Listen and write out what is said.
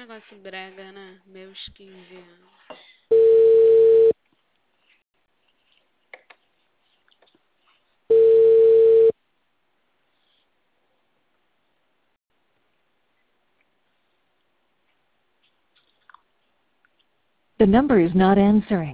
negócio brega, né? Meus 15 anos. The number is not answering.